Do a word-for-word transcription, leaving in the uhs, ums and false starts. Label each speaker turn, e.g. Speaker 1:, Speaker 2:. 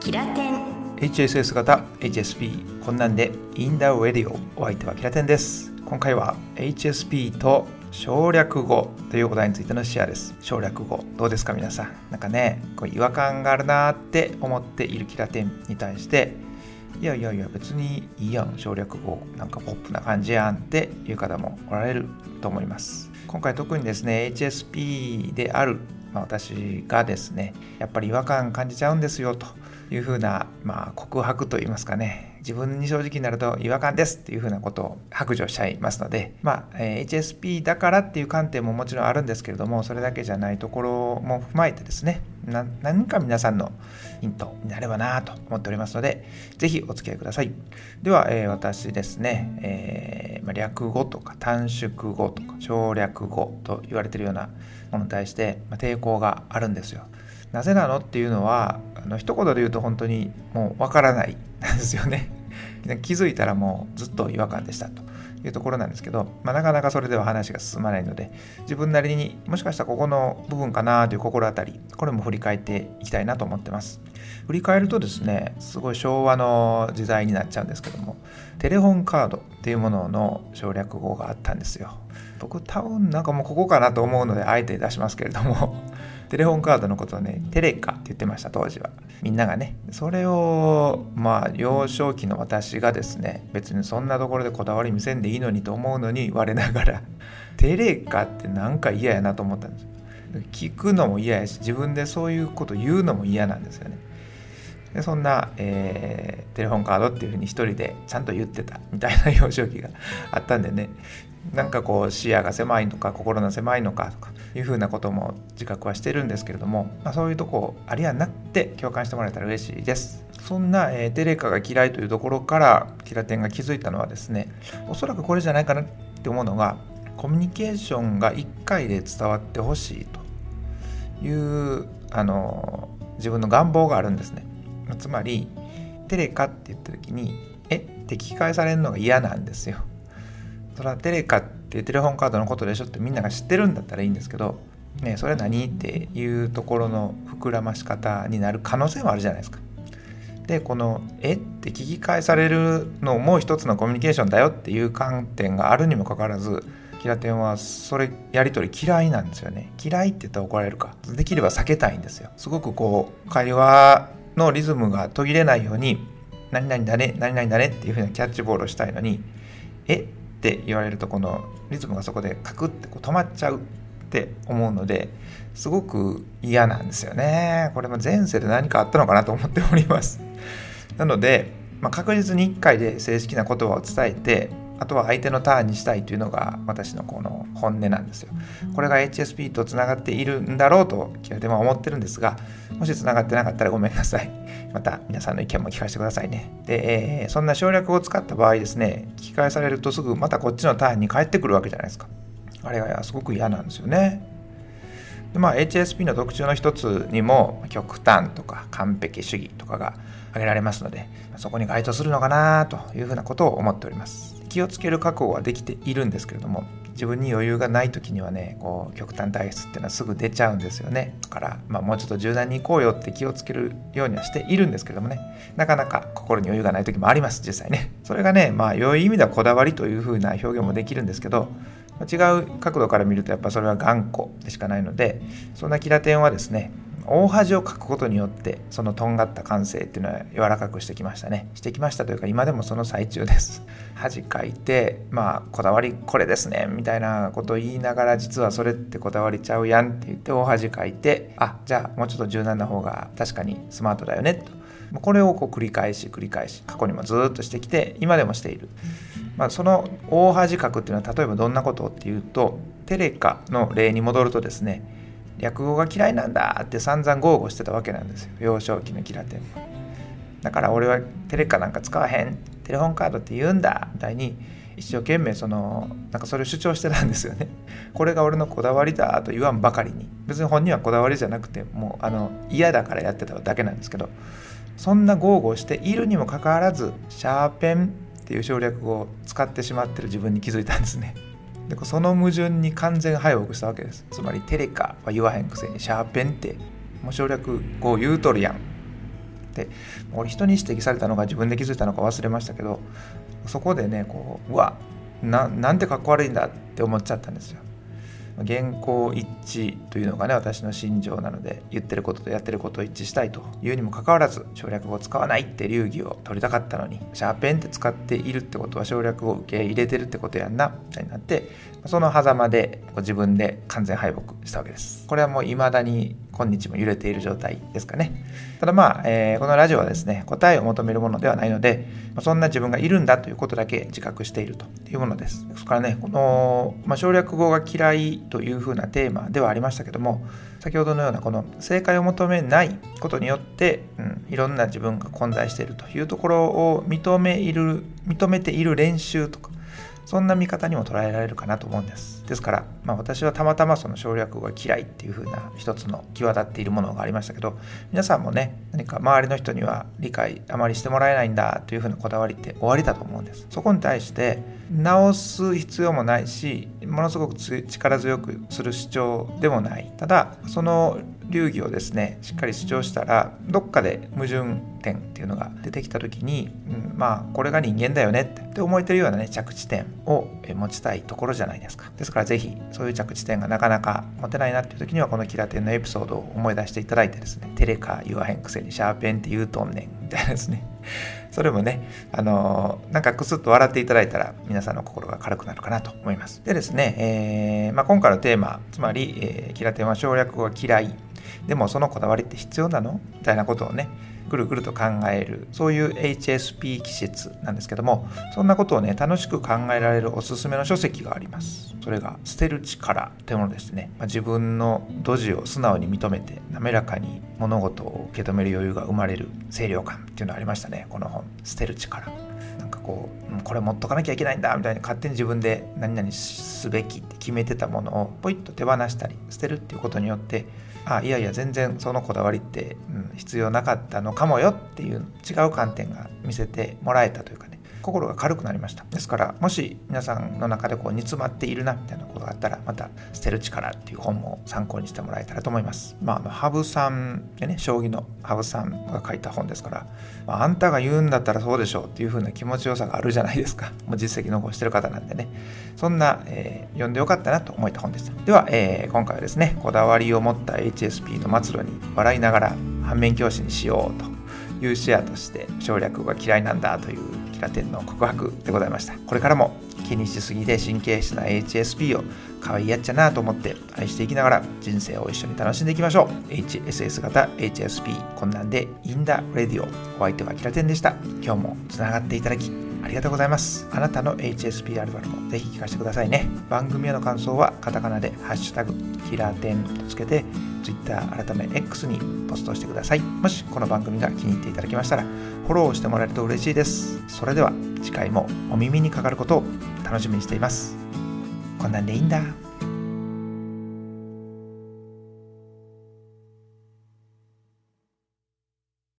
Speaker 1: キラテン
Speaker 2: エイチエスエス 型 エイチエスピー こんなんでインダウェディオ。お相手はキラテンです。今回は エイチエスピー と省略語というお題についてのシェアです。省略語どうですか皆さん。なんかねこう違和感があるなって思っているキラテンに対して、いやいやいや別にいいやん省略語なんかポップな感じやんっていう方もおられると思います。今回特にですね エイチエスピー である、まあ、私がですねやっぱり違和感感じちゃうんですよというふうな、まあ、告白といいますかね、自分に正直になると違和感ですっていうふうなことを白状しちゃいますので、まあ、エイチエスピー だからっていう観点ももちろんあるんですけれども、それだけじゃないところも踏まえてですね、な何か皆さんのヒントになればなと思っておりますので、ぜひお付き合いください。では、えー、私ですね、えーまあ、略語とか短縮語とか省略語と言われているようなものに対して、まあ、抵抗があるんですよ。なぜなのっていうのは、あの一言で言うと本当にもうわからないなんですよね。気づいたらもうずっと違和感でしたというところなんですけど、まあ、なかなかそれでは話が進まないので、自分なりにもしかしたらここの部分かなという心当たり、これも振り返っていきたいなと思ってます。振り返るとですね、すごい昭和の時代になっちゃうんですけども、テレホンカードっていうものの省略語があったんですよ。僕多分なんかもうここかなと思うのであえて出しますけれどもテレホンカードのことをねテレカって言ってました。当時はみんながね。それをまあ幼少期の私がですね、別にそんなところでこだわり見せんでいいのにと思うのに我ながらテレカってなんか嫌やなと思ったんですよ。聞くのも嫌やし、自分でそういうこと言うのも嫌なんですよね。でそんな、えー、テレホンカードっていうふうに一人でちゃんと言ってたみたいな幼少期があったんでね、なんかこう視野が狭いのか心の狭いのかとかいうふうなことも自覚はしてるんですけれども、まあ、そういうとこありやなって共感してもらえたら嬉しいです。そんな、えー、テレカが嫌いというところからキラテンが気づいたのはですね、おそらくこれじゃないかなって思うのが、コミュニケーションがいっかいで伝わってほしいというあの自分の願望があるんですね。つまりテレカって言った時にえって聞き返されるのが嫌なんですよ。それはテレカってテレホンカードのことでしょってみんなが知ってるんだったらいいんですけど、ね、それ何っていうところの膨らまし方になる可能性もあるじゃないですか。でこのえって聞き返されるのも一つのコミュニケーションだよっていう観点があるにもかかわらず、キラテンはそれやり取り嫌いなんですよね。嫌いって言ったら怒られるか、できれば避けたいんですよ。すごくこう会話のリズムが途切れないように何々だね何々だねっていう風なキャッチボールをしたいのに、えって言われるとこのリズムがそこでカクってこう止まっちゃうって思うので、すごく嫌なんですよね。これも前世で何かあったのかなと思っております。なので、まあ、確実にいっかいで正式な言葉を伝えて、あとは相手のターンにしたいというのが私のこの本音なんですよ。これが エイチエスピー とつながっているんだろうとキラテンは思ってるんですが、もしつながってなかったらごめんなさい。また皆さんの意見も聞かせてくださいね。で、えー、そんな省略を使った場合ですね、聞き返されるとすぐまたこっちのターンに返ってくるわけじゃないですか。あれがすごく嫌なんですよね。でまあ、エイチエスピー の特徴の一つにも極端とか完璧主義とかが挙げられますので、そこに該当するのかなというふうなことを思っております。気をつける覚悟はできているんですけれども、自分に余裕がない時にはね、こう極端体質っていうのはすぐ出ちゃうんですよね。だから、まあ、もうちょっと柔軟に行こうよって気をつけるようにはしているんですけれどもね、なかなか心に余裕がない時もあります、実際ね。それがね、まあ良い意味ではこだわりというふうな表現もできるんですけど、違う角度から見るとやっぱそれは頑固でしかないので、そんなキラテンはですね、大恥をかくことによってそのとんがった感性っていうのは柔らかくしてきましたね。してきましたというか今でもその最中です。恥かいて、まあこだわりこれですねみたいなことを言いながら、実はそれってこだわりちゃうやんって言って大恥かいて、あじゃあもうちょっと柔軟な方が確かにスマートだよねと、これをこう繰り返し繰り返し過去にもずっとしてきて今でもしている。まあ、その大恥かくっていうのは例えばどんなことっていうと、テレカの例に戻るとですね、略語が嫌いなんだって散々豪語してたわけなんですよ、幼少期のキラテンは。だから俺はテレカなんか使わへん、テレホンカードって言うんだみたいに一生懸命そのなんかそれを主張してたんですよね。これが俺のこだわりだと言わんばかりに、別に本人はこだわりじゃなくてもうあの嫌だからやってただけなんですけど、そんな豪語をしているにもかかわらずシャーペンっていう省略語を使ってしまってる自分に気づいたんですね。でその矛盾に完全敗北したわけです。つまりテレカは言わへんくせにシャーペンってもう省略語を言うとるやん。 で、俺人に指摘されたのが自分で気づいたのか忘れましたけど、そこでねこううわ な, なんてかっこ悪いんだって思っちゃったんですよ。言行一致というのがね私の信条なので、言ってることとやってることを一致したいというにもかかわらず省略語を使わないって流儀を取りたかったのに、シャーペンって使っているってことは省略語を受け入れてるってことやんなみたいになって、その狭間で自分で完全敗北したわけです。これはもう未だに今日も揺れている状態ですかね。ただまあ、えー、このラジオはですね答えを求めるものではないので、そんな自分がいるんだということだけ自覚しているというものです。ですからねこの、まあ、省略語が嫌いというふうなテーマではありましたけども、先ほどのようなこの正解を求めないことによって、うん、いろんな自分が混在しているというところを認めいる認めている練習とか、そんな見方にも捉えられるかなと思うんです。ですから、まあ、私はたまたまその省略語が嫌いっていう風な一つの際立っているものがありましたけど、皆さんもね何か周りの人には理解あまりしてもらえないんだという風なこだわりって終わりだと思うんです。そこに対して直す必要もないし、ものすごく力強くする主張でもない。ただその流儀をですねしっかり主張したら、どっかで矛盾点っていうのが出てきた時に、うん、まあこれが人間だよねって思えてるようなね着地点を持ちたいところじゃないですか。ですからぜひそういう着地点がなかなか持てないなっていう時には、このキラテンのエピソードを思い出していただいてですね、テレカ言わへんくせにシャーペンって言うとんねんみたいなですねそれもね、あのー、なんかクスッと笑っていただいたら皆さんの心が軽くなるかなと思います。でですね、えーまあ、今回のテーマ、つまり、えー、キラテンは省略語が嫌い、でもそのこだわりって必要なのみたいなことをねぐるぐると考える、そういう エイチエスピー 気質なんですけども、そんなことをね楽しく考えられるおすすめの書籍があります。それが捨てる力というものですね。まあ、自分のドジを素直に認めて滑らかに物事を受け止める余裕が生まれる清涼感っていうのがありましたね、この本。捨てる力、なんかこうこれ持っとかなきゃいけないんだみたいに勝手に自分で何々すべきって決めてたものをポイッと手放したり捨てるっていうことによって、あいやいや全然そのこだわりって、うん、必要なかったのかもよっていう違う観点が見せてもらえたというかね、心が軽くなりました。ですからもし皆さんの中でこう煮詰まっているなみたいなことがあったら、また捨てる力っていう本も参考にしてもらえたらと思います。まあ、あの羽生さんでね、将棋の羽生さんが書いた本ですから、まあ、あんたが言うんだったらそうでしょうっていう風な気持ちよさがあるじゃないですか。もう実績残してる方なんでね、そんな、えー、読んでよかったなと思えた本でした。では、えー、今回はですね、こだわりを持った エイチエスピー の末路に笑いながら反面教師にしようというシェアとして、省略語が嫌いなんだというキラテンの告白でございました。これからも気にしすぎで神経質な エイチエスピー を可愛いやっちゃなと思って愛していきながら人生を一緒に楽しんでいきましょう。 エイチエスエス 型 エイチエスピー こんなんでいいんだレディオ、お相手はキラテンでした。今日もつながっていただきありがとうございます。あなたの エイチエスピー あるあるもぜひ聞かせてくださいね。番組への感想はカタカナでハッシュタグキラテンとつけて Twitter 改め X にポストしてください。もしこの番組が気に入っていただけましたらフォローしてもらえると嬉しいです。それでは次回もお耳にかかることを楽しみにしています。こんなんでいいんだ。